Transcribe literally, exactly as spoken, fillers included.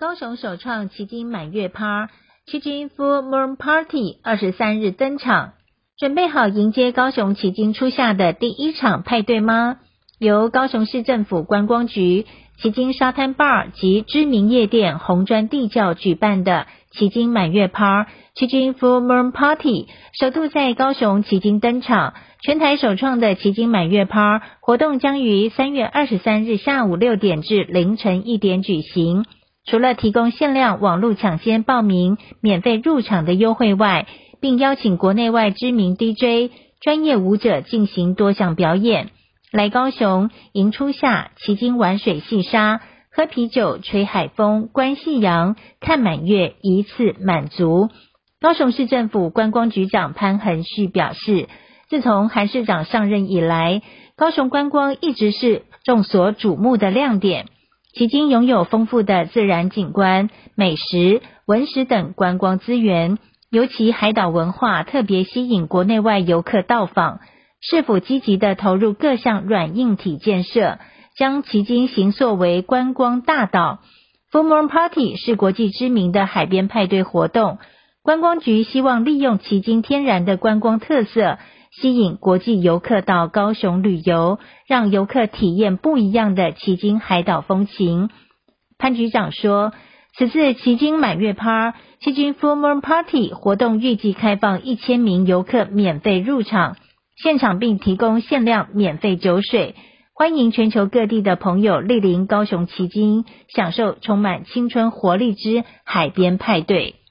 高雄首创旗津满月趴，旗津 Full Moon Party 二十三日登场，准备好迎接高雄旗津初夏的第一场派对吗？由高雄市政府观光局、旗津沙滩 bar 及知名夜店红砖地窖举办的旗津满月趴，旗津 Full Moon Party 首度在高雄旗津登场，全台首创的旗津满月趴活动将于三月二十三日下午六点至凌晨一点举行。除了提供限量网络抢先报名、免费入场的优惠外，并邀请国内外知名 D J、专业舞者进行多项表演。来高雄迎初夏，旗津玩水戏沙，喝啤酒、吹海风、观夕阳、看满月，一次满足。高雄市政府观光局长潘恒旭表示，自从韩市长上任以来，高雄观光一直是众所瞩目的亮点。旗津拥有丰富的自然景观、美食、文史等观光资源，尤其海岛文化特别吸引国内外游客到访。市府积极地投入各项软硬体建设，将旗津形塑为观光大岛。Full Moon Party 是国际知名的海边派对活动，观光局希望利用旗津天然的观光特色，吸引国际游客到高雄旅游，让游客体验不一样的旗津海岛风情。潘局长说，此次旗津满月趴、旗津 Full Moon Party 活动预计开放一千名游客免费入场，现场并提供限量免费酒水，欢迎全球各地的朋友莅临高雄旗津，享受充满青春活力之海边派对。